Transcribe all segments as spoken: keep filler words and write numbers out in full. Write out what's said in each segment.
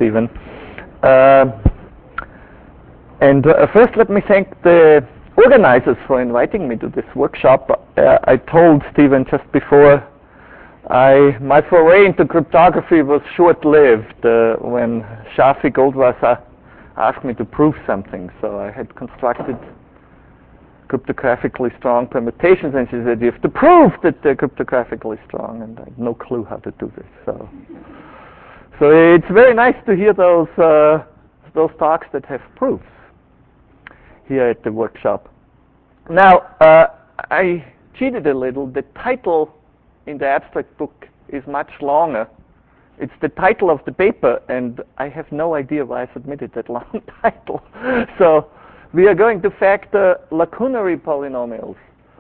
Stephen. Uh, and uh, first, let me thank the organizers for inviting me to this workshop. Uh, I told Stephen just before, I, my foray into cryptography was short-lived uh, when Shafi Goldwasser asked me to prove something. So I had constructed cryptographically strong permutations, and she said, you have to prove that they're cryptographically strong, and I had no clue how to do this. So, so it's very nice to hear those uh, those talks that have proofs here at the workshop. Now, uh, I cheated a little. The title in the abstract book is much longer. It's the title of the paper, and I have no idea why I submitted that long title. So we are going to factor lacunary polynomials.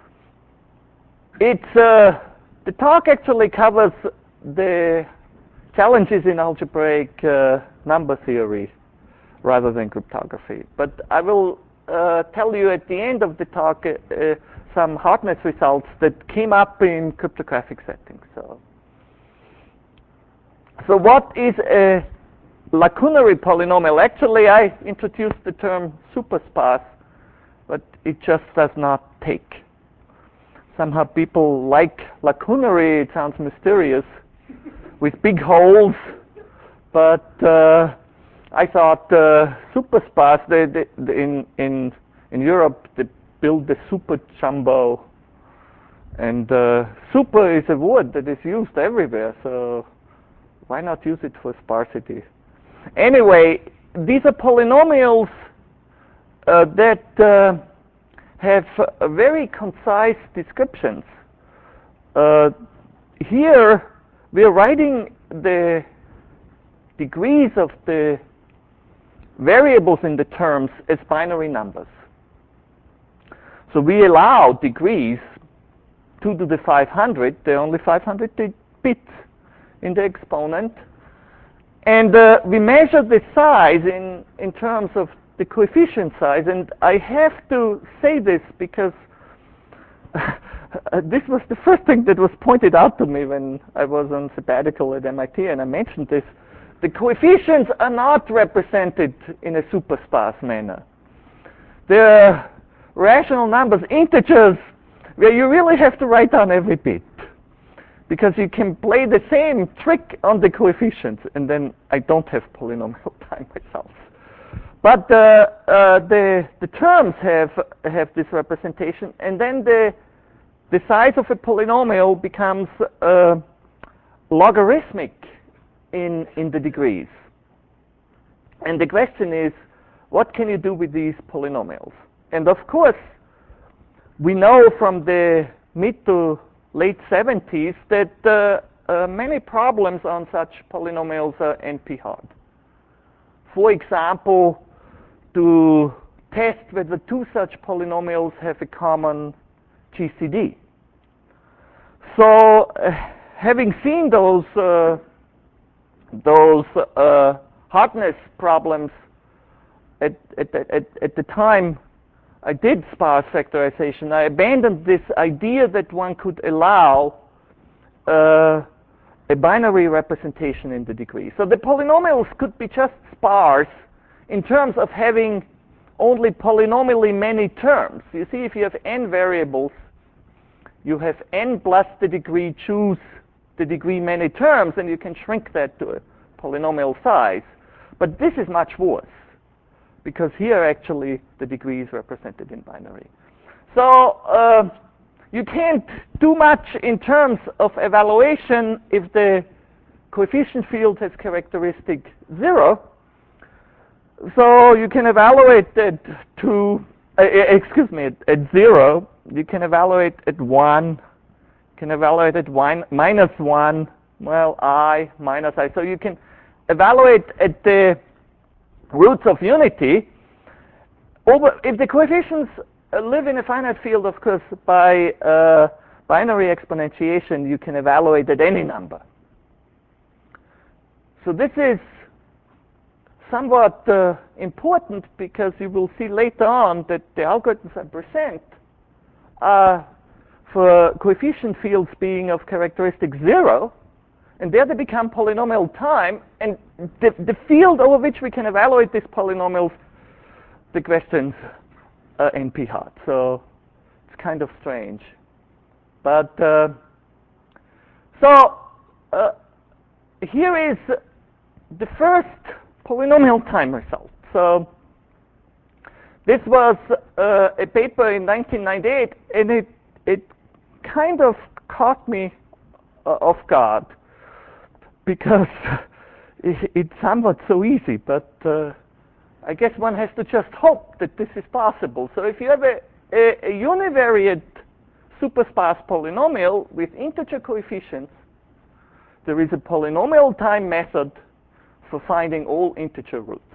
It's uh, the talk actually covers the challenges in algebraic uh, number theory rather than cryptography. But I will uh, tell you at the end of the talk uh, uh, some hardness results that came up in cryptographic settings. So, so what is a lacunary polynomial? Actually, I introduced the term supersparse, but it just does not take. Somehow people like lacunary, it sounds mysterious, with big holes, but uh, I thought uh, supersparse, they, they, they, in, in, in Europe, they build the super jumbo, and uh, super is a word that is used everywhere, so why not use it for sparsity? Anyway, these are polynomials uh, that uh, have uh, very concise descriptions. Uh, here, we are writing the degrees of the variables in the terms as binary numbers. So we allow degrees two to the five hundred. There are only five hundred bits in the exponent. And uh, we measure the size in, in terms of the coefficient size. And I have to say this because this was the first thing that was pointed out to me when I was on sabbatical at M I T, and I mentioned this. The coefficients are not represented in a supersparse manner. They're rational numbers, integers, where you really have to write down every bit, because you can play the same trick on the coefficients, and then I don't have polynomial time myself. But uh, uh, the the terms have have this representation, and then the the size of a polynomial becomes uh, logarithmic in in the degrees. And the question is, what can you do with these polynomials? And of course, we know from the mid to late seventies that uh, uh, many problems on such polynomials are N P hard. For example, to test whether two such polynomials have a common G C D. So, uh, having seen those uh, those uh, hardness problems at, at, at, at the time I did sparse factorization, I abandoned this idea that one could allow uh, a binary representation in the degree. So the polynomials could be just sparse in terms of having only polynomially many terms. You see, if you have n variables, you have n plus the degree choose the degree many terms, and you can shrink that to a polynomial size. But this is much worse, because here actually the degree is represented in binary. So uh, you can't do much in terms of evaluation if the coefficient field has characteristic zero. So you can evaluate at two, uh, excuse me, at, at zero. You can evaluate at one. You can evaluate at one minus one. Well, I minus I. So you can evaluate at the roots of unity. Over, if the coefficients uh, live in a finite field, of course, by uh, binary exponentiation, you can evaluate at any number. So this is somewhat uh, important, because you will see later on that the algorithms I present are for coefficient fields being of characteristic zero, And there they become polynomial time, and the, the field over which we can evaluate these polynomials, the question's uh, N P hard. So it's kind of strange. But uh, so uh, here is the first polynomial time result. So this was uh, a paper in nineteen ninety-eight, and it it kind of caught me uh, off guard because it, it's somewhat so easy. But uh, I guess one has to just hope that this is possible. So if you have a, a, a univariate supersparse polynomial with integer coefficients, there is a polynomial time method for finding all integer roots.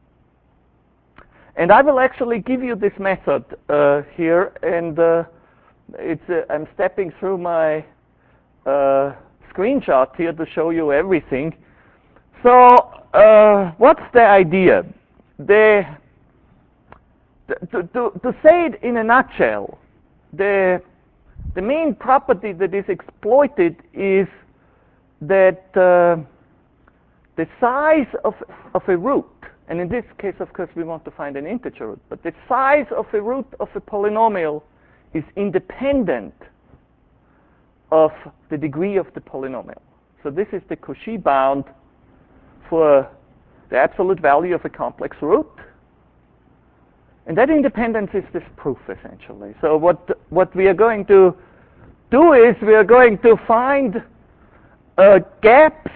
And I will actually give you this method uh, here, and uh, it's uh, I'm stepping through my uh, screenshot here to show you everything. So uh, what's the idea? The, to, to, to say it in a nutshell, the, the main property that is exploited is that uh, the size of, of a root, and in this case, of course, we want to find an integer root, but the size of a root of a polynomial is independent of the degree of the polynomial. So this is the Cauchy bound for the absolute value of a complex root. And that independence is this proof, essentially. So what, what we are going to do is we are going to find uh, gaps,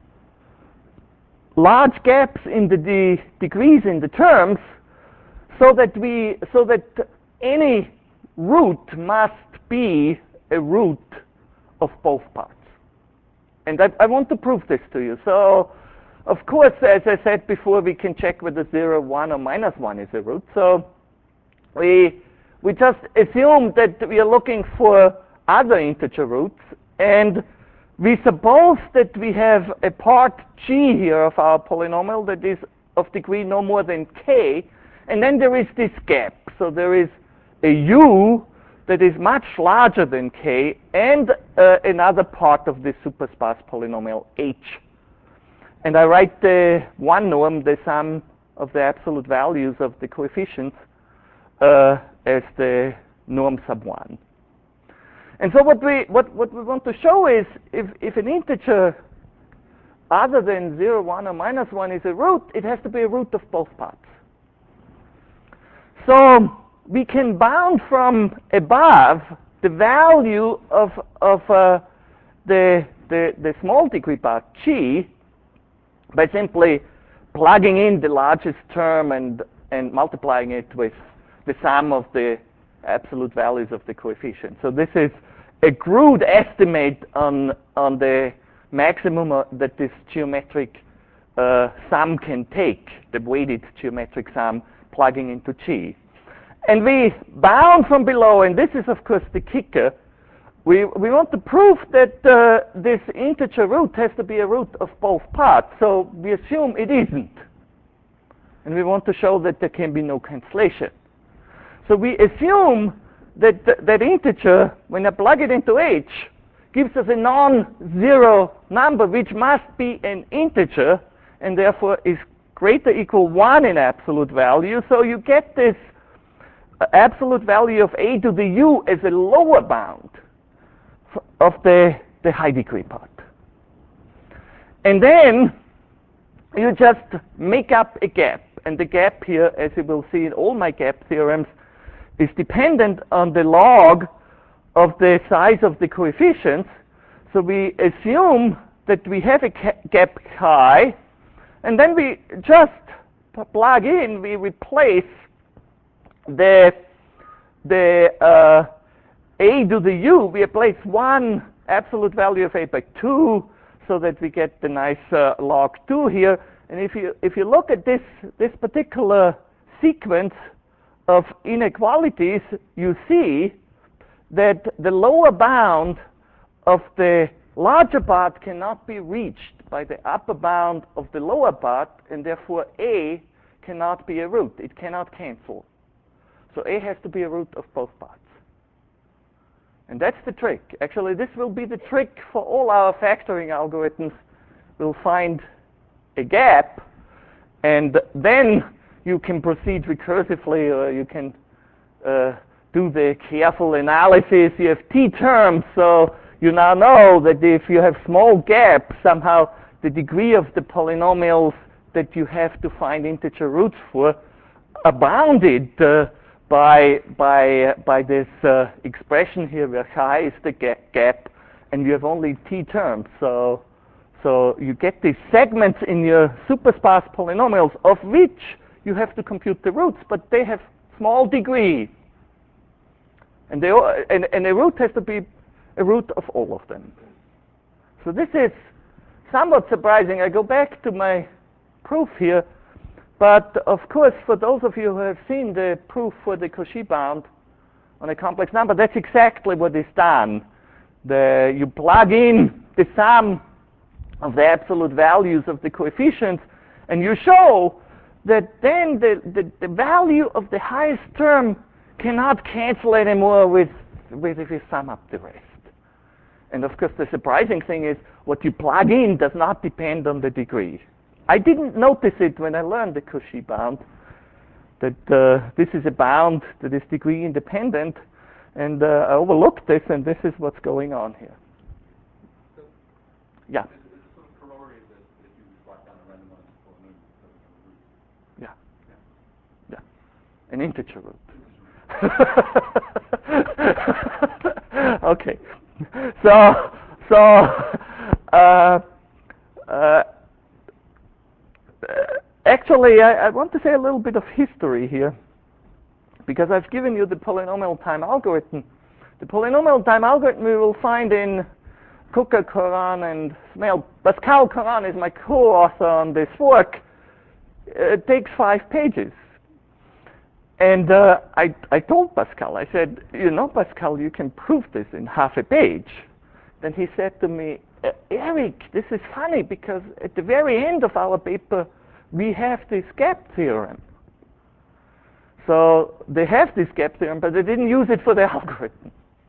large gaps in the de degrees in the terms, so that we so that any root must be a root of both parts. And I, I want to prove this to you. So, of course, as I said before, we can check whether zero, one, or minus one is a root. So we we just assume that we are looking for other integer roots, and we suppose that we have a part g here of our polynomial that is of degree no more than k, and then there is this gap. So there is a u that is much larger than k, and uh, another part of this supersparse polynomial h. And I write the one norm, the sum of the absolute values of the coefficients, uh, as the norm sub one. And so what we what, what we want to show is if, if an integer other than zero, one, or minus one is a root, it has to be a root of both parts. So we can bound from above the value of of uh, the, the the small degree part g by simply plugging in the largest term and and multiplying it with the sum of the absolute values of the coefficient. So this is a crude estimate on on the maximum uh, that this geometric uh, sum can take, the weighted geometric sum plugging into g. And we bound from below, and this is of course the kicker. We we want to prove that uh, this integer root has to be a root of both parts. So we assume it isn't, and we want to show that there can be no cancellation. So we assume that th that integer, when I plug it into h, gives us a non-zero number, which must be an integer, and therefore is greater equal one in absolute value. So you get this uh, absolute value of a to the u as a lower bound of the, the high degree part. And then you just make up a gap. And the gap here, as you will see in all my gap theorems, is dependent on the log of the size of the coefficients. So we assume that we have a gap chi, and then we just plug in, we replace the the uh, a to the u, we replace one absolute value of a by two, so that we get the nice uh, log two here. And if you if you look at this this particular sequence of inequalities, you see that the lower bound of the larger part cannot be reached by the upper bound of the lower part, and therefore a cannot be a root. It cannot cancel. So a has to be a root of both parts. And that's the trick. Actually, this will be the trick for all our factoring algorithms. We'll find a gap, and then you can proceed recursively, or you can uh, do the careful analysis. You have t terms, so you now know that if you have small gaps, somehow the degree of the polynomials that you have to find integer roots for are bounded uh, by by uh, by this uh, expression here, where chi is the ga gap, and you have only t terms. So so you get these segments in your supersparse polynomials, of which you have to compute the roots, but they have small degree, and they all, and and a root has to be a root of all of them. So this is somewhat surprising. I go back to my proof here, but of course, for those of you who have seen the proof for the Cauchy bound on a complex number, that's exactly what is done. The, you plug in the sum of the absolute values of the coefficients, and you show that then the, the, the value of the highest term cannot cancel anymore with, with if you sum up the rest. And of course, the surprising thing is what you plug in does not depend on the degree. I didn't notice it when I learned the Cauchy bound, that uh, this is a bound that is degree independent, and uh, I overlooked this, and this is what's going on here. So yeah. It's, it's sort of corollary that, that you write down a randomized polynomial. Yeah. Yeah. Yeah. An integer root. Okay. So, so, uh, uh, actually, I, I want to say a little bit of history here, because I've given you the polynomial time algorithm. The polynomial time algorithm we will find in Coker, Coran, and Smale. Pascal Coran is my co-author on this work. It takes five pages. And uh, I, I told Pascal, I said, you know, Pascal, you can prove this in half a page. Then he said to me, Eric, this is funny, because at the very end of our paper, we have this gap theorem. So they have this gap theorem, but they didn't use it for the algorithm.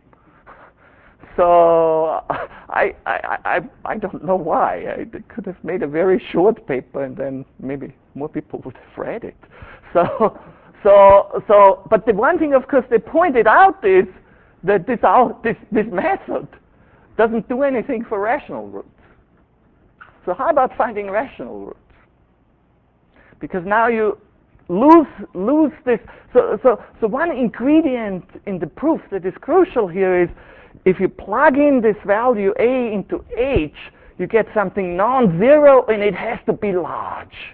So I, I, I, I don't know why. I could have made a very short paper, and then maybe more people would have read it. So, so, so. But the one thing, of course, they pointed out is that this, this, this method doesn't do anything for rational roots. So how about finding rational roots? Because now you lose lose this. So, so, so one ingredient in the proof that is crucial here is if you plug in this value a into h, you get something non-zero, and it has to be large.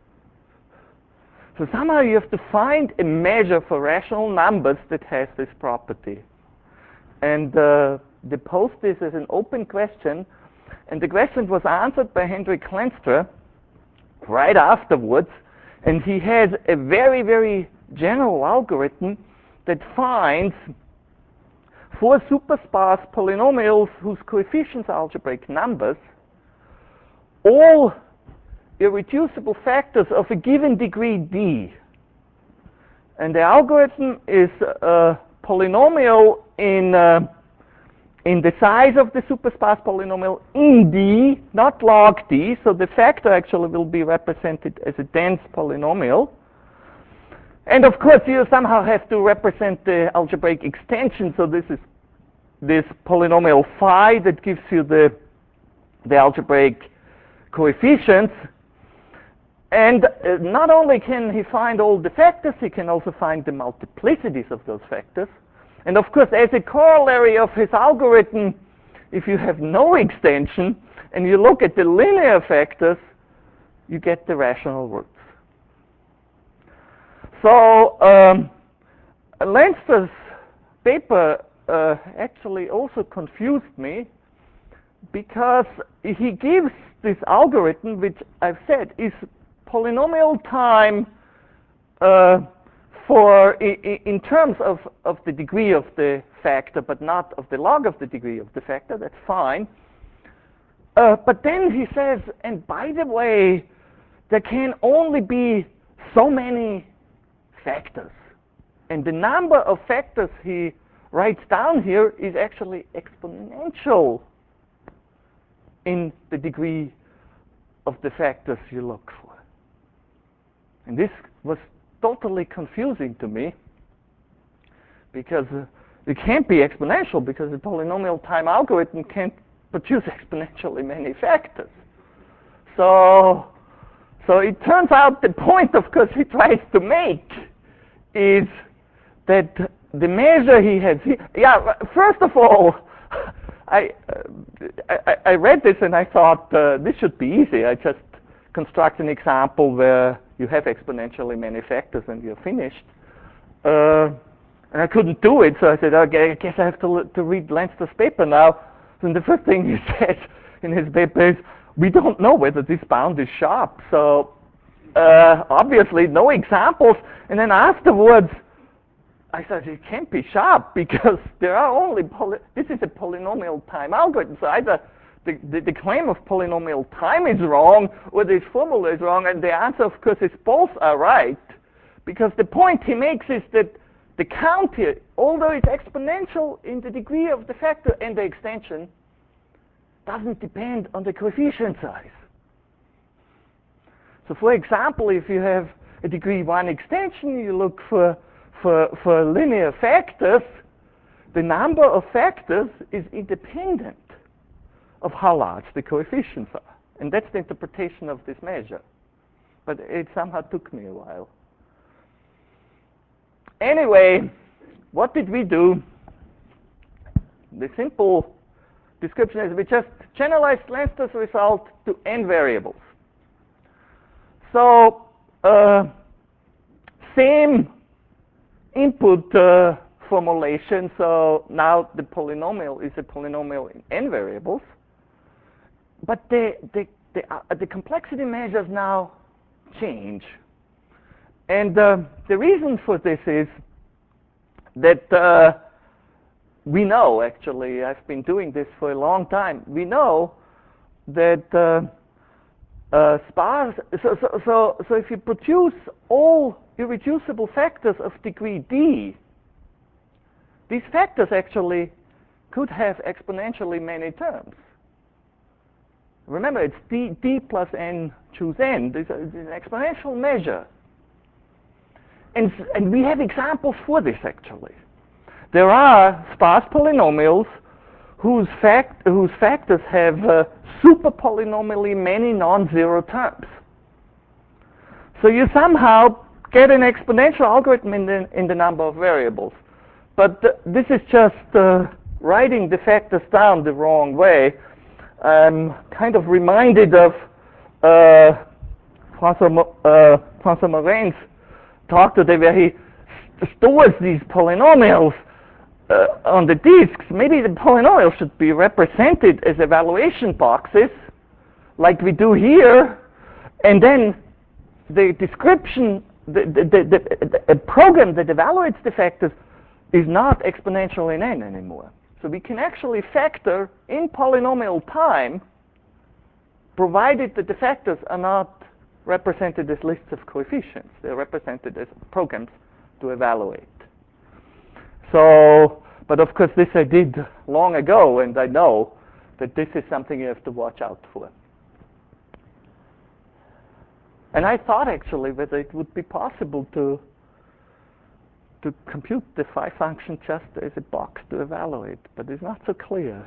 So somehow you have to find a measure for rational numbers that has this property. And uh, they posed this as an open question, and the question was answered by Hendrik Lenstra right afterwards, and he has a very, very general algorithm that finds four supersparse polynomials whose coefficients are algebraic numbers, all irreducible factors of a given degree d. And the algorithm is a polynomial in uh, in the size of the supersparse polynomial in d, not log d, so the factor actually will be represented as a dense polynomial. And of course, you somehow have to represent the algebraic extension, so this is this polynomial phi that gives you the, the algebraic coefficients. And uh, not only can he find all the factors, he can also find the multiplicities of those factors. And of course, as a corollary of his algorithm, if you have no extension and you look at the linear factors, you get the rational roots. So um, Lenstra's paper uh, actually also confused me, because he gives this algorithm, which I've said is polynomial time uh, for I, in terms of, of the degree of the factor, but not of the log of the degree of the factor. That's fine. Uh, but then he says, and by the way, there can only be so many factors. And the number of factors he writes down here is actually exponential in the degree of the factors you look for. And this was totally confusing to me, because uh, it can't be exponential, because the polynomial time algorithm can't produce exponentially many factors. So, so it turns out the point, of course, he tries to make is that the measure he has here, yeah, first of all, I, uh, I, I read this and I thought uh, this should be easy. I just construct an example where you have exponentially many factors and you're finished. Uh, and I couldn't do it, so I said, okay, I guess I have to, to read Leinster's paper now. And the first thing he says in his paper is, we don't know whether this bound is sharp. So uh, obviously no examples. And then afterwards, I said, it can't be sharp, because there are only, poly this is a polynomial time algorithm. So either the, the, the claim of polynomial time is wrong, or this formula is wrong. And the answer, of course, is both are right. Because the point he makes is that the count here, although it's exponential in the degree of the factor and the extension, doesn't depend on the coefficient size. So for example, if you have a degree one extension, you look for, for, for linear factors, the number of factors is independent of how large the coefficients are. And that's the interpretation of this measure. But it somehow took me a while. Anyway, what did we do? The simple description is we just generalized Leinster's result to n variables. So, uh, same input uh, formulation. So now the polynomial is a polynomial in n variables. But the, the, the, uh, the complexity measures now change. And uh, the reason for this is that uh, we know, actually, I've been doing this for a long time, we know that uh, uh, sparse, so, so, so, so if you produce all irreducible factors of degree d, these factors actually could have exponentially many terms. Remember, it's d, d plus n choose n. This is an exponential measure. And, and we have examples for this, actually. There are sparse polynomials whose, fact, whose factors have uh, super polynomially many non-zero terms. So you somehow get an exponential algorithm in the, in the number of variables. But uh, this is just uh, writing the factors down the wrong way. I'm kind of reminded of uh, François, uh, François Morin's talk today, where he stores these polynomials uh, on the disks. Maybe the polynomials should be represented as evaluation boxes, like we do here, and then the description, the, the, the, the, the program that evaluates the factors is not exponential in n anymore. So we can actually factor in polynomial time, provided that the factors are not represented as lists of coefficients. They're represented as programs to evaluate. So, but of course this I did long ago, and I know that this is something you have to watch out for. And I thought actually whether it would be possible to to compute the phi function just as a box to evaluate, but it's not so clear.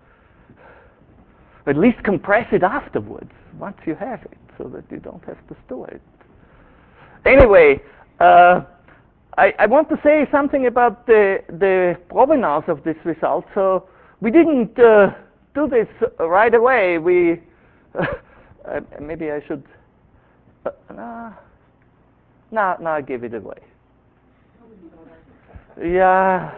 At least compress it afterwards, once you have it, so that you don't have to store it. Anyway, uh, I, I want to say something about the, the provenance of this result. So we didn't uh, do this right away. We uh, maybe I should. Uh, no, no, no, I give it away. Yeah.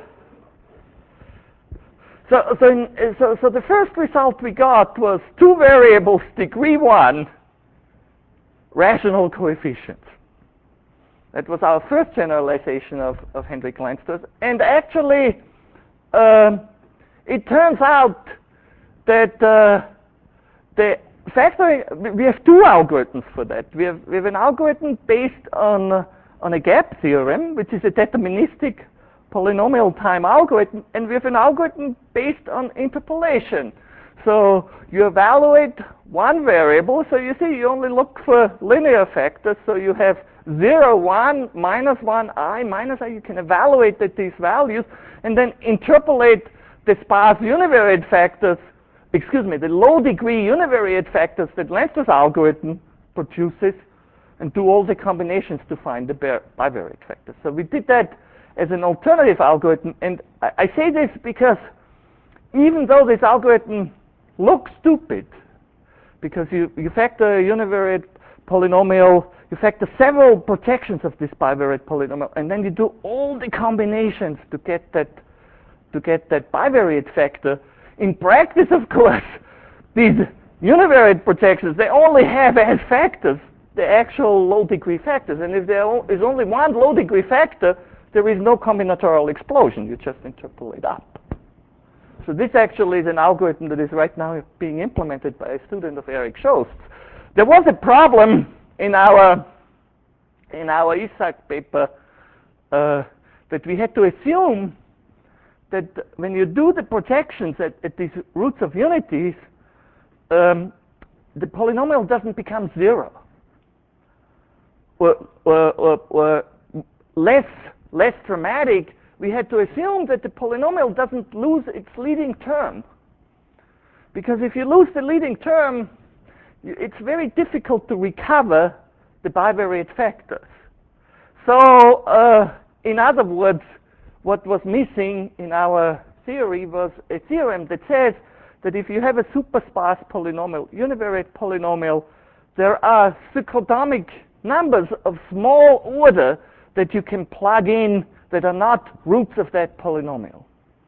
So, so, in, so, so the first result we got was two variables, degree one, rational coefficients. That was our first generalization of, of Hendrik Leinster's. And actually, um, it turns out that uh, the factoring, we have two algorithms for that. We have, we have an algorithm based on, uh, on a gap theorem, which is a deterministic polynomial time algorithm, and we have an algorithm based on interpolation. So you evaluate one variable, so you see you only look for linear factors, so you have zero, one, minus one, I, minus I. You can evaluate at these values and then interpolate the sparse univariate factors, excuse me, the low degree univariate factors that Lenster's algorithm produces, and do all the combinations to find the bivariate factors. So we did that as an alternative algorithm, and I, I say this because even though this algorithm looks stupid, because you, you factor a univariate polynomial, you factor several projections of this bivariate polynomial, and then you do all the combinations to get that to get that bivariate factor. In practice, of course, these univariate projections, they only have as factors the actual low degree factors, and if there is only one low degree factor, there is no combinatorial explosion. You just interpolate up. So this actually is an algorithm that is right now being implemented by a student of Eric Schost. There was a problem in our in our Isaac paper uh, that we had to assume that when you do the projections at, at these roots of unities, um, the polynomial doesn't become zero, or, or, or, or less less dramatic. We had to assume that the polynomial doesn't lose its leading term, because if you lose the leading term, it's very difficult to recover the bivariate factors. So, uh, in other words, what was missing in our theory was a theorem that says that if you have a supersparse polynomial, univariate polynomial, there are cyclotomic numbers of small order that you can plug in that are not roots of that polynomial.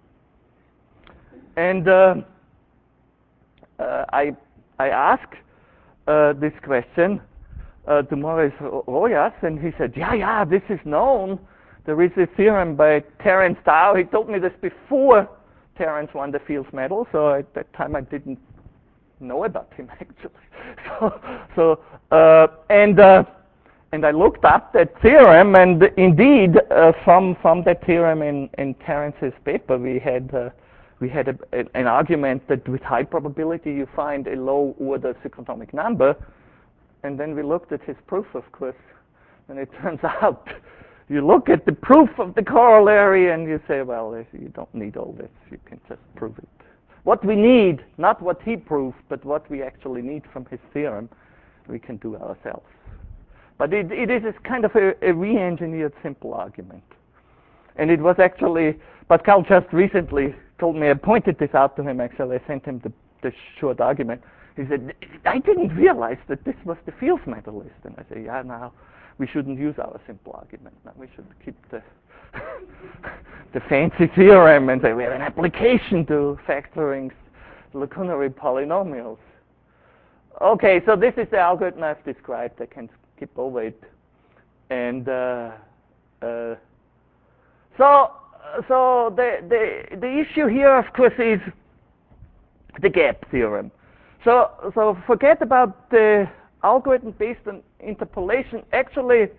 And uh, uh, I, I asked uh, this question uh, to Maurice Rojas, and he said, yeah, yeah, this is known. There is a theorem by Terence Tao. He told me this before Terence won the Fields Medal, so at that time I didn't know about him actually. So, so uh, and uh, and I looked up that theorem, and indeed, uh, from from that theorem in in Terence's paper, we had uh, we had a, a, an argument that with high probability you find a low order cyclotomic number, and then we looked at his proof, of course, and it turns out. You look at the proof of the corollary and you say, well, you don't need all this, you can just prove it. What we need, not what he proved, but what we actually need from his theorem, we can do ourselves. But it, it is kind of a, a re-engineered simple argument. And it was actually, Pascal just recently told me, I pointed this out to him actually, I sent him the, the short argument. He said, I didn't realize that this was the Fields medalist. And I say, yeah, now. We shouldn't use our simple argument. Now we should keep the the fancy theorem and say we have an application to factoring lacunary polynomials. Okay, so this is the algorithm I've described. I can skip over it. And uh, uh, so so the, the the issue here, of course, is the gap theorem. So so forget about the algorithm based on interpolation. Actually,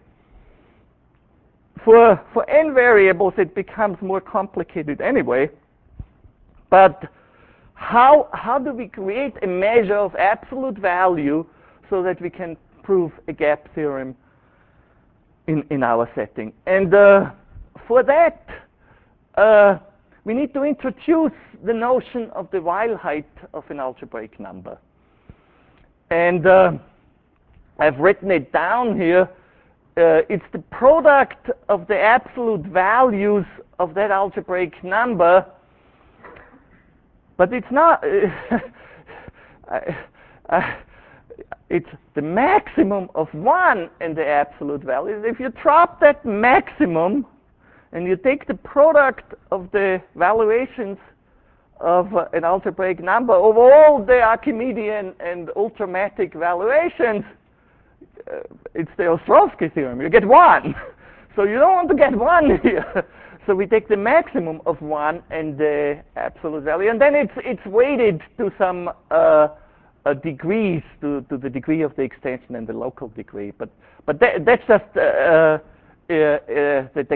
for for n variables, it becomes more complicated anyway. But how how do we create a measure of absolute value so that we can prove a gap theorem in in our setting? And uh, for that, uh, we need to introduce the notion of the Weil height of an algebraic number. And uh, I've written it down here. Uh, it's the product of the absolute values of that algebraic number, but it's not. Uh, I, I, it's the maximum of one in the absolute values. If you drop that maximum and you take the product of the valuations of uh, an algebraic number over all the Archimedean and ultramatic valuations, uh, it's the Ostrovsky theorem. You get one. So you don't want to get one here. So we take the maximum of one and the absolute value, and then it's it's weighted to some uh, uh, degrees, to, to the degree of the extension and the local degree. But but that, that's just uh, uh, uh, the,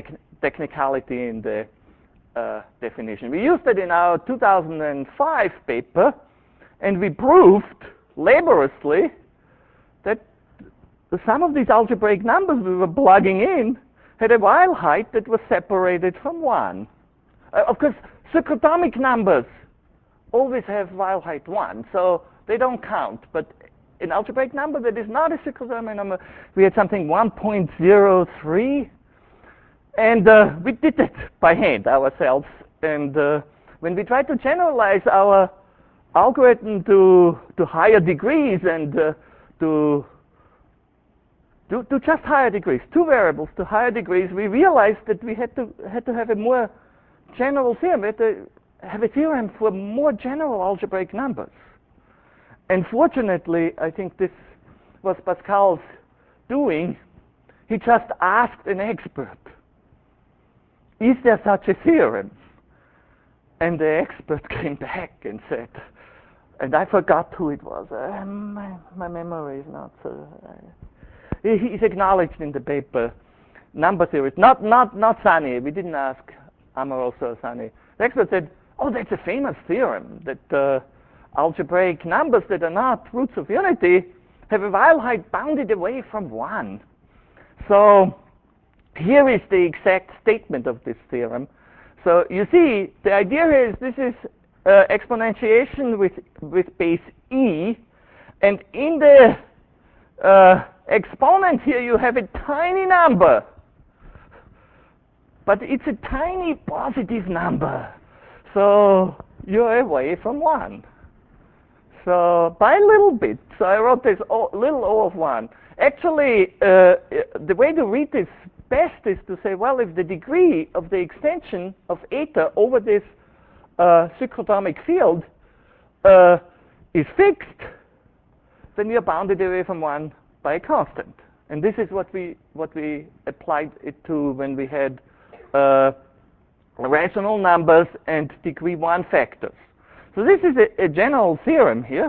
technicality in the uh, definition. We used it in our two thousand five paper, and we proved laboriously that the sum of these algebraic numbers we were plugging in had a Weyl height that was separated from one. Uh, of course, cyclotomic numbers always have Weyl height one, so they don't count. But an algebraic number that is not a cyclotomic number, we had something one point zero three, and uh, we did it by hand ourselves. And uh, when we tried to generalize our algorithm to to higher degrees and uh, to, to to just higher degrees, two variables to higher degrees, we realized that we had to had to have a more general theorem. We had to have a theorem for more general algebraic numbers. And fortunately, I think this was Pascal's doing. He just asked an expert, is there such a theorem? And the expert came back and said, and I forgot who it was. Uh, my, my memory is not so... Uh, he, he's acknowledged in the paper number theories. Not, not, not Sani. We didn't ask Amoroso or Sani. The expert said, oh, that's a famous theorem, that uh, algebraic numbers that are not roots of unity have a Weyl height bounded away from one. So here is the exact statement of this theorem. So you see, the idea here is this is uh, exponentiation with, with base e, and in the uh, exponent here you have a tiny number, but it's a tiny positive number. So you're away from one. So by a little bit. So I wrote this o, little o of one. Actually, uh, the way to read this best is to say, well, if the degree of the extension of eta over this uh, cyclotomic field uh, is fixed, then you're bounded away from one by a constant. And this is what we what we applied it to when we had uh, rational numbers and degree one factors. So this is a, a general theorem here.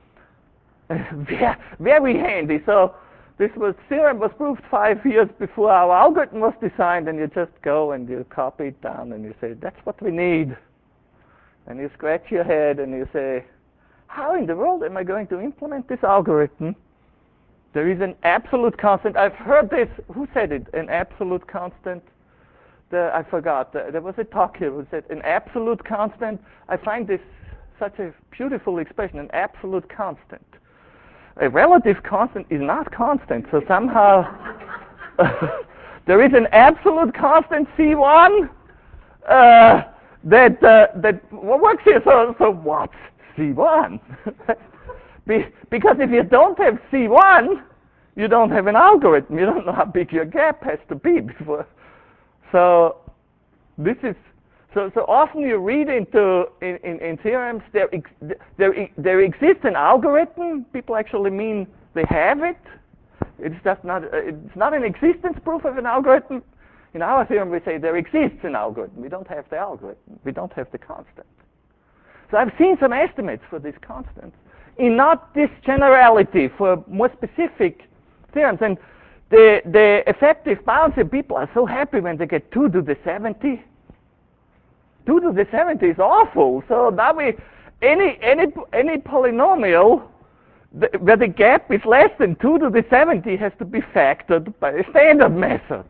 Very handy. So this was theorem was proved five years before our algorithm was designed, and you just go and you copy it down and you say, that's what we need. And you scratch your head and you say, how in the world am I going to implement this algorithm? There is an absolute constant. I've heard this. Who said it? An absolute constant? The, I forgot. The, there was a talk here who said an absolute constant. I find this such a beautiful expression, an absolute constant. A relative constant is not constant, so somehow there is an absolute constant C one uh, that uh, that works here. So, so what's C one? Be, because if you don't have C one, you don't have an algorithm. You don't know how big your gap has to be before. So this is so so often you read into in, in, in theorems there ex, there there exists an algorithm. People actually mean they have it. It's just not it's not an existence proof of an algorithm. In our theorem we say there exists an algorithm. We don't have the algorithm. We don't have the constant. So I've seen some estimates for these constants in not this generality for more specific theorems. And The, the effective boundary people are so happy when they get two to the seventy. two to the seventy is awful. So now we, any, any, any polynomial the, where the gap is less than two to the seventy has to be factored by a standard method.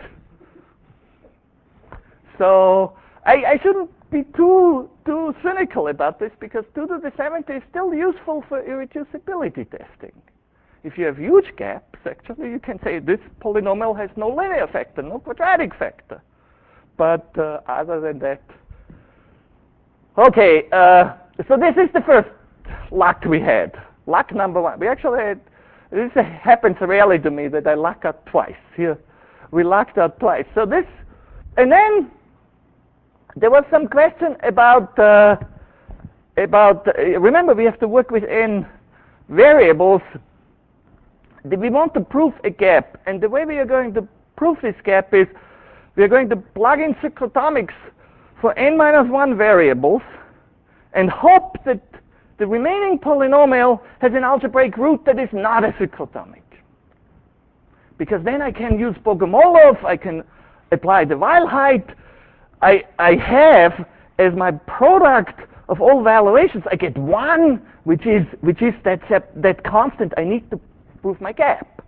So I, I shouldn't be too, too cynical about this, because two to the seventy is still useful for irreducibility testing. If you have huge gaps, actually, you can say this polynomial has no linear factor, no quadratic factor. But uh, other than that, okay. Uh, so this is the first luck we had. Luck number one. We actually had. This happens rarely to me that I luck out twice. Here, we lucked out twice. So this, and then there was some question about uh, about. Uh, remember, we have to work with n variables. We want to prove a gap, and the way we are going to prove this gap is we are going to plug in cyclotomics for n minus one variables and hope that the remaining polynomial has an algebraic root that is not a cyclotomic. Because then I can use Bogomolov, I can apply the Weil height, I, I have as my product of all valuations, I get one, which is which is that that constant I need to prove my gap.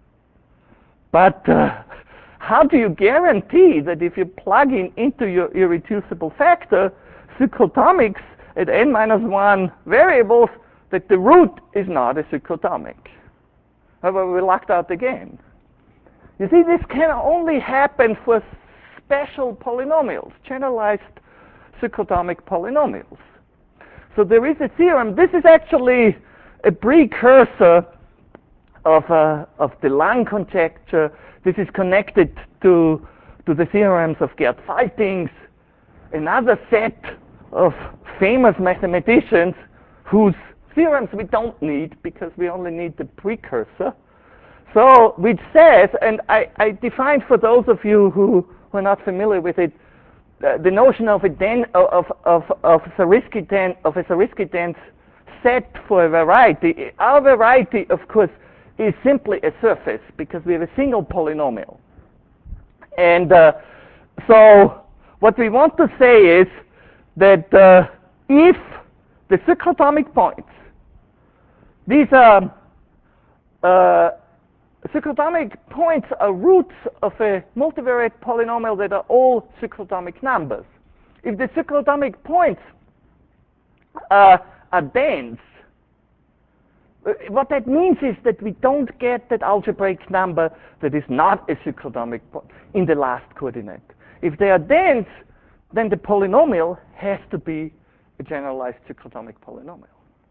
But uh, how do you guarantee that if you plug in into your irreducible factor cyclotomics at n minus one variables, that the root is not a cyclotomic? However, we lucked out again. You see, this can only happen for special polynomials, generalized cyclotomic polynomials. So there is a theorem. This is actually a precursor of, uh, of the Lang conjecture. This is connected to, to the theorems of Gerd Faltings, another set of famous mathematicians whose theorems we don't need because we only need the precursor. So, which says, and I, I defined for those of you who, who are not familiar with it, uh, the notion of a den, of of of Zariski den, of a Zariski dense set for a variety. Our variety, of course, is simply a surface because we have a single polynomial. And uh, so, what we want to say is that uh, if the cyclotomic points, these are uh, cyclotomic points are roots of a multivariate polynomial that are all cyclotomic numbers. If the cyclotomic points uh, are dense, uh, what that means is that we don't get that algebraic number that is not a cyclotomic point in the last coordinate. If they are dense, then the polynomial has to be a generalized cyclotomic polynomial.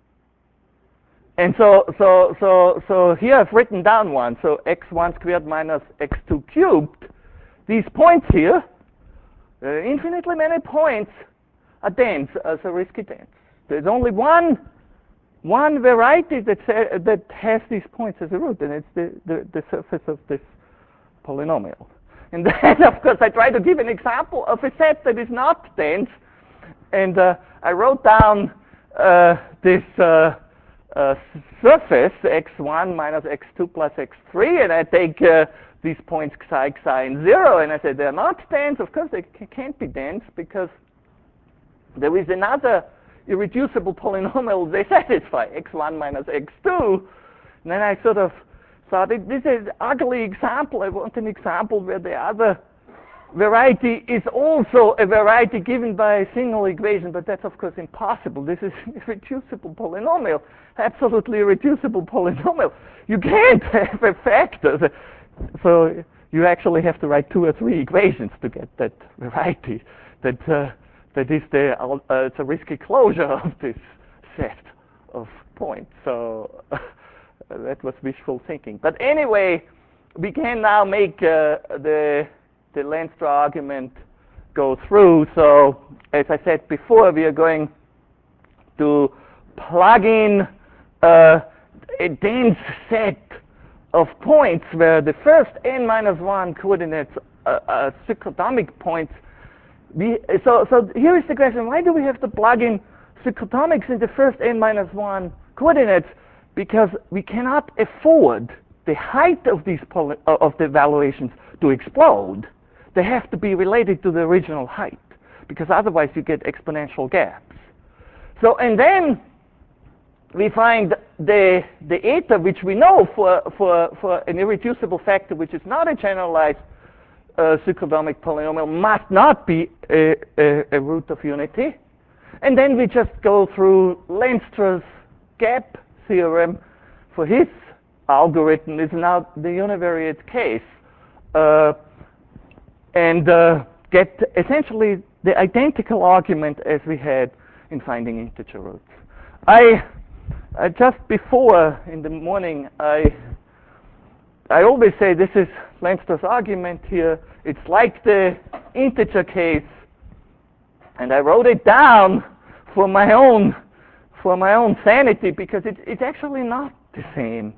And so, so, so, so here I've written down one. So x one squared minus x two cubed. These points here, uh, infinitely many points, are dense, are Zariski dense. There's only one, one variety that sa- that has these points as a root, and it's the, the, the surface of this polynomial. And then, of course, I try to give an example of a set that is not dense, and uh, I wrote down uh, this. Uh, Uh, surface x one minus x two plus x three, and I take uh, these points psi, psi, and zero, and I say they're not dense. Of course, they c- can't be dense because there is another irreducible polynomial they satisfy, x one minus x two. And then I sort of thought, this is an ugly example. I want an example where the other variety is also a variety given by a single equation, but that's of course impossible. This is a irreducible polynomial, absolutely irreducible polynomial. You can't have a factor. So you actually have to write two or three equations to get that variety. That uh, that is the uh, it's a risky closure of this set of points. So that was wishful thinking. But anyway, we can now make uh, the the Lenstra argument go through. So as I said before, we are going to plug in uh, a dense set of points where the first n minus one coordinates are, are cyclotomic points. We, so, so here is the question: why do we have to plug in cyclotomics in the first n minus one coordinates? Because we cannot afford the height of these poly, of the valuations to explode. They have to be related to the original height, because otherwise you get exponential gaps. So, and then we find the the eta, which we know for for for an irreducible factor, which is not a generalized uh, cyclotomic polynomial, must not be a, a, a root of unity. And then we just go through Lenstra's gap theorem for his algorithm. Is now the univariate case. Uh, and uh, get essentially the identical argument as we had in finding integer roots. I, I just before in the morning, I I always say this is Lenstra's argument here. It's like the integer case, and I wrote it down for my own for my own sanity because it, it's actually not the same.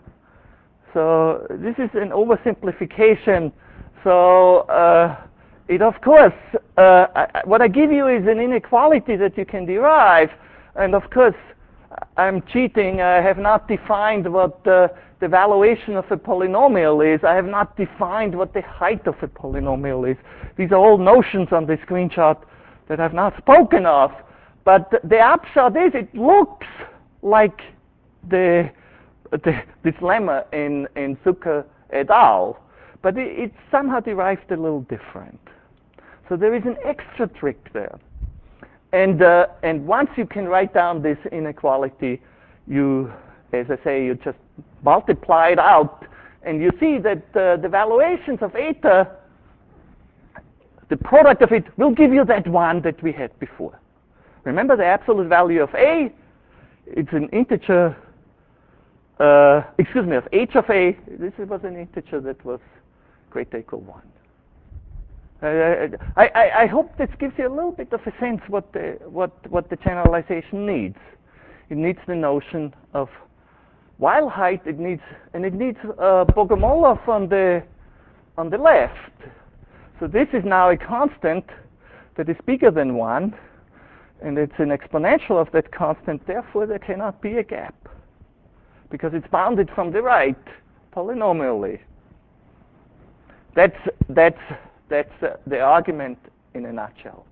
So this is an oversimplification. So uh, it, of course, uh, I, what I give you is an inequality that you can derive, and of course, I'm cheating. I have not defined what uh, the valuation of a polynomial is. I have not defined what the height of a polynomial is. These are all notions on the screenshot that I've not spoken of. But the upshot is it looks like the, the this lemma in, in Zucker et al., but it, it's somehow derived a little different. So there is an extra trick there. And, uh, and once you can write down this inequality, you, as I say, you just multiply it out, and you see that uh, the valuations of eta, the product of it, will give you that one that we had before. Remember the absolute value of A, it's an integer, uh, excuse me, of h of A, this was an integer that was greater equal one. Uh, I, I, I hope this gives you a little bit of a sense what the, what, what the generalization needs. It needs the notion of Weil height, it needs, and it needs uh, Bogomolov on the, on the left. So this is now a constant that is bigger than one, and it's an exponential of that constant, therefore there cannot be a gap, because it's bounded from the right polynomially. That's, that's, that's uh, the argument in a nutshell.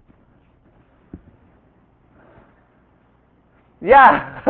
Yeah,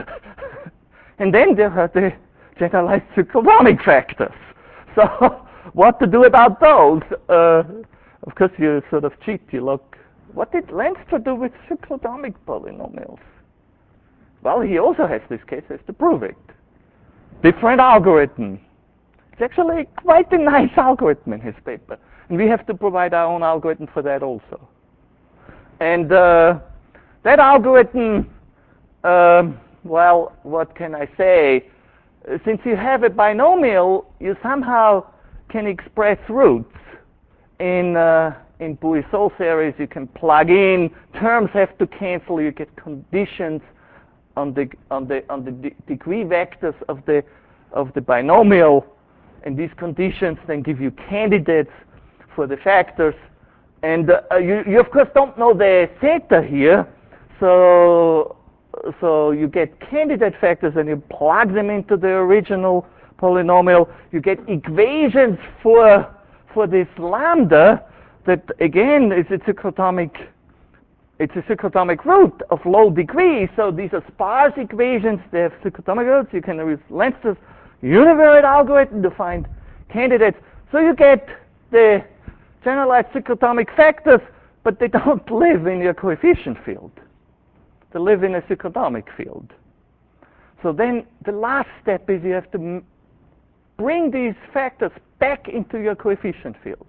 and then there are the generalized cyclotomic factors. So what to do about those? Uh, of course, you sort of cheat. You look, what did Lenstra do with cyclotomic polynomials? Well, he also has this case, has to prove it. Different algorithm. It's actually quite a nice algorithm in his paper. And we have to provide our own algorithm for that also. And uh, that algorithm, um, well, what can I say? Since you have a binomial, you somehow can express roots. In, uh, in Puiseux series, you can plug in, terms have to cancel, you get conditions on the, on the, on the de degree vectors of the, of the binomial, and these conditions then give you candidates for the factors. And uh, you, you, of course, don't know the theta here, so, so you get candidate factors and you plug them into the original polynomial. You get equations for, for this lambda that, again, is a cyclotomic, it's a cyclotomic root of low degree. So these are sparse equations. They have cyclotomic roots. You can use Lenstra's univariate algorithm to find candidates. So you get the generalized cyclotomic factors, but they don't live in your coefficient field. They live in a cyclotomic field. So then the last step is you have to m bring these factors back into your coefficient field.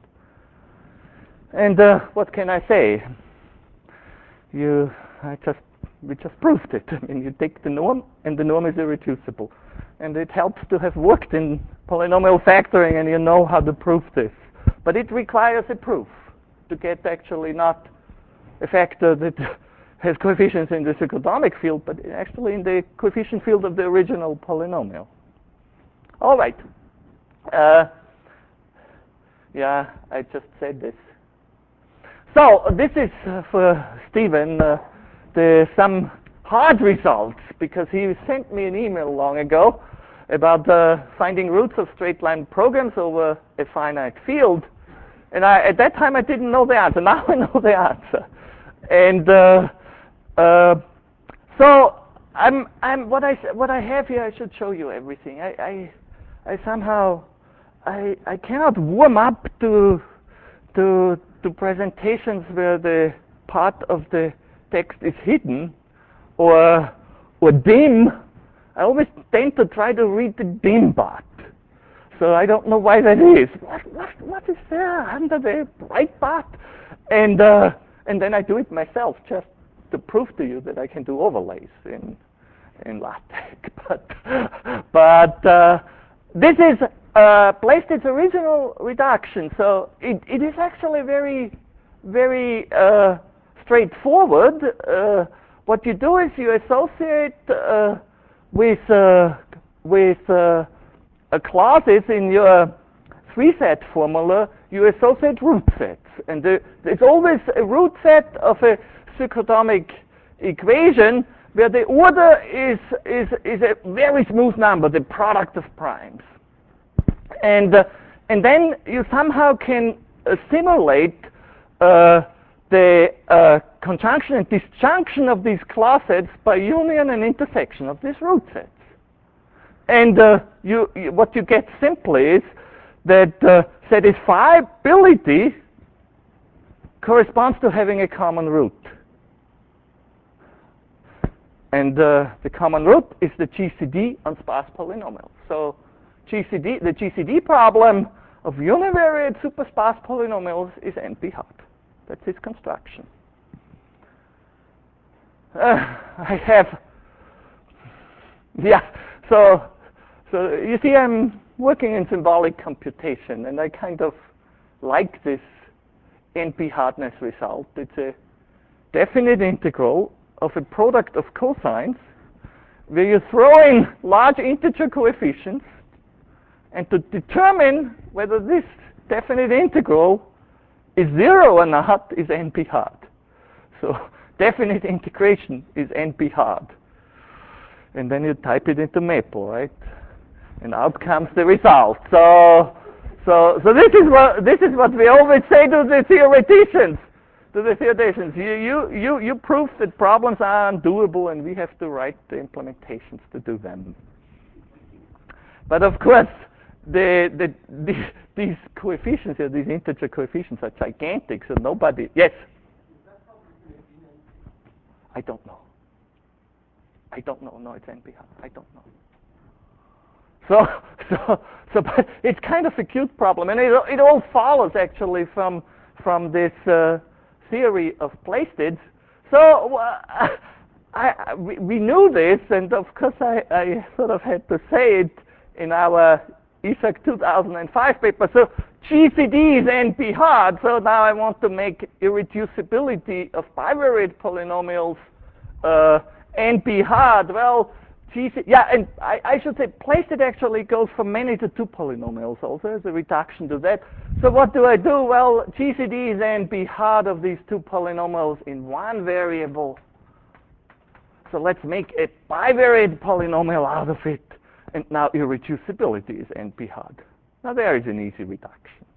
And uh, what can I say? You, I just, we just proved it. I mean, you take the norm, and the norm is irreducible. And it helps to have worked in polynomial factoring, and you know how to prove this. But it requires a proof to get actually not a factor that has coefficients in the cyclotomic field, but actually in the coefficient field of the original polynomial. All right. Uh, yeah, I just said this. So this is uh, for Stephen uh, the some hard results, because he sent me an email long ago about uh, finding roots of straight line programs over a finite field. And I, at that time, I didn't know the answer. Now I know the answer. And uh, uh, so I'm, I'm, what I, what I have here, I should show you everything. I, I, I somehow, I, I cannot warm up to, to, to presentations where the part of the text is hidden or, or dim. I always tend to try to read the dim part. So I don't know why that is. What, what, what is there under the bright part? And, uh, and then I do it myself just to prove to you that I can do overlays in, in LaTeX. But, but uh, this is uh, placed its original reduction. So it, it is actually very, very uh, straightforward. Uh, what you do is you associate uh, with, uh, with uh, Uh, clauses in your three-set formula, you associate root sets. And the, it's always a root set of a cyclotomic equation where the order is, is, is a very smooth number, the product of primes. And, uh, and then you somehow can uh, simulate uh, the uh, conjunction and disjunction of these class sets by union and intersection of these root sets. And uh, you, you, what you get simply is that uh, satisfiability corresponds to having a common root. And uh, the common root is the G C D on sparse polynomials. So G C D, the G C D problem of univariate supersparse polynomials is N P hard. That's its construction. Uh, I have, yeah, so, so you see I'm working in symbolic computation, and I kind of like this N P hardness result. It's a definite integral of a product of cosines where you throw in large integer coefficients, and to determine whether this definite integral is zero or not is N P hard. So definite integration is N P hard. And then you type it into Maple, right? And out comes the result. So, so, so this is what this is what we always say to the theoreticians. To the theoreticians, you you you you prove that problems are undoable, and we have to write the implementations to do them. But of course, the the, the these coefficients here, these integer coefficients, are gigantic. So nobody. Yes. I don't know. I don't know. No, it's N P hard. I don't know. So, so, so, but it's kind of a cute problem, and it, it all follows actually from from this uh, theory of Playstids. So, uh, I, I, we, we knew this, and of course, I, I sort of had to say it in our E S A C two thousand five paper. So, G C D is N P hard. So now I want to make irreducibility of bivariate polynomials uh, N P hard. Well. G C, yeah, and I, I should say Playstid actually goes from many to two polynomials also as a reduction to that. So what do I do? Well, G C D is N P hard of these two polynomials in one variable. So let's make a bivariate polynomial out of it. And now irreducibility is N P hard. Now there is an easy reduction.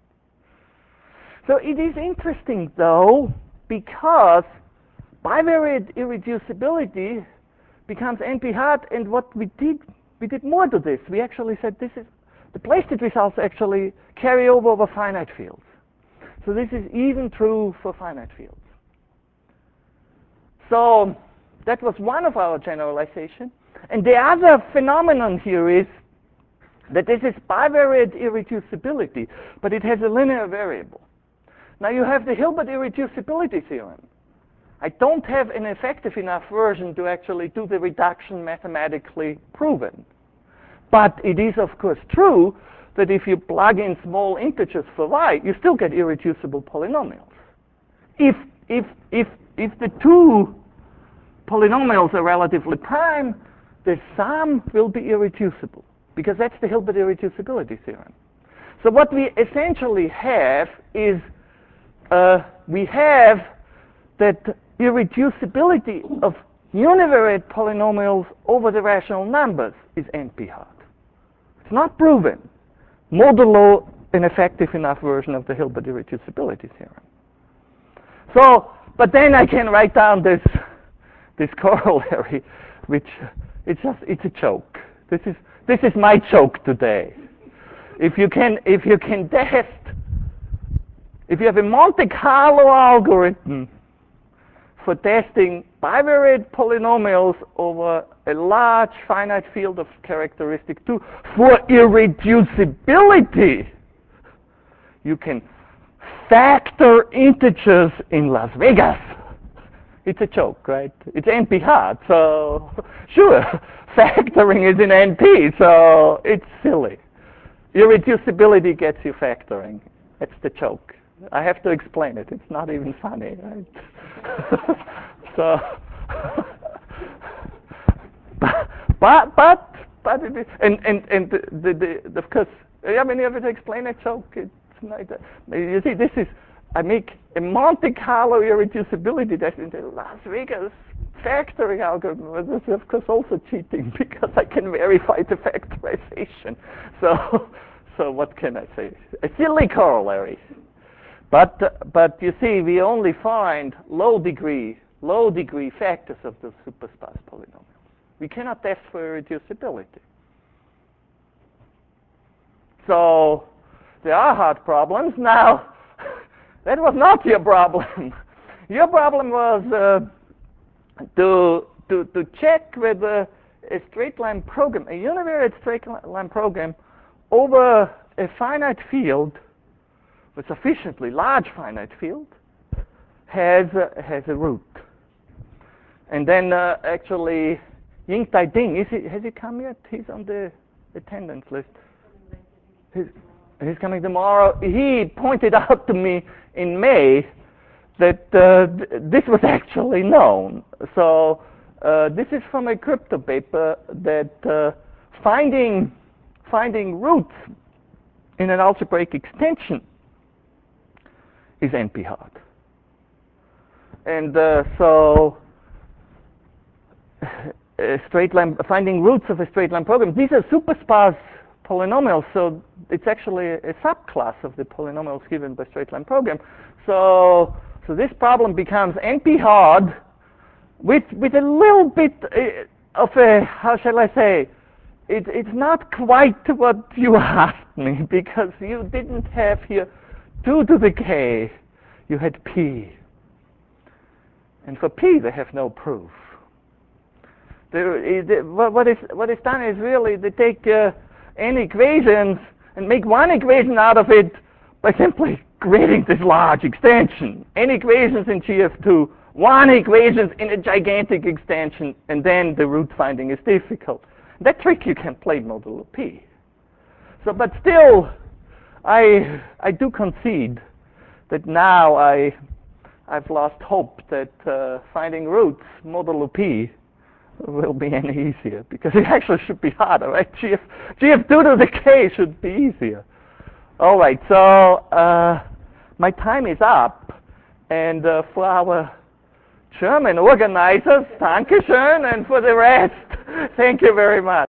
So it is interesting though, because bivariate irreducibility becomes N P hard, and what we did, we did more to this. We actually said this is, the Playstid results actually carry over over finite fields. So this is even true for finite fields. So that was one of our generalizations. And the other phenomenon here is that this is bivariate irreducibility, but it has a linear variable. Now you have the Hilbert irreducibility theorem. I don't have an effective enough version to actually do the reduction mathematically proven. But it is, of course, true that if you plug in small integers for y, you still get irreducible polynomials. If, if, if, if the two polynomials are relatively prime, the sum will be irreducible, because that's the Hilbert irreducibility theorem. So what we essentially have is, uh, we have that irreducibility of univariate polynomials over the rational numbers is N P hard. It's not proven, modulo an effective enough version of the Hilbert irreducibility theorem. So, but then I can write down this this corollary, which it's just it's a joke. This is this is my joke today. If you can if you can test, if you have a Monte Carlo algorithm for testing bivariate polynomials over a large finite field of characteristic two for irreducibility, you can factor integers in Las Vegas. It's a joke, right? It's N P hard, so sure, factoring is in N P, so it's silly. Irreducibility gets you factoring. That's the joke. I have to explain it. It's not even funny, right? So, but but but it is, and and and the, the, the of course, I mean, you have to explain a joke. It's not that, you see, this is I make a Monte Carlo irreducibility test in Las Vegas factoring algorithm, but this is of course also cheating because I can verify the factorization. So, so what can I say? A silly corollary. But uh, but you see, we only find low degree low degree factors of the supersparse polynomials. We cannot test for irreducibility. So there are hard problems. Now, that was not your problem. Your problem was uh, to, to, to check whether a straight line program, a univariate straight line program over a finite field, a sufficiently large finite field, has a, has a root. And then uh, actually, Ying-Tai Ding, is he, has he come yet? He's on the attendance list. He's, he's coming tomorrow. He pointed out to me in May that uh, th this was actually known. So uh, this is from a crypto paper that uh, finding finding roots in an algebraic extension is N P hard. And uh, so a straight line, finding roots of a straight line program. These are supersparse polynomials, so it's actually a subclass of the polynomials given by straight line program. So, so this problem becomes N P hard with with a little bit of a, how shall I say, it, it's not quite what you asked me, because you didn't have here two to the k, you had p. And for p, they have no proof. There, the, what is what is done is really they take uh, n equations and make one equation out of it by simply creating this large extension. N equations in G F two, one equations in a gigantic extension, and then the root finding is difficult. That trick you can play modulo p. So, but still, I I do concede that now I I've lost hope that uh, finding roots modulo p will be any easier, because it actually should be harder, right? G F, G F two to the k should be easier. All right, so uh, my time is up, and uh, for our German organizers, Dankeschön, and for the rest, thank you very much.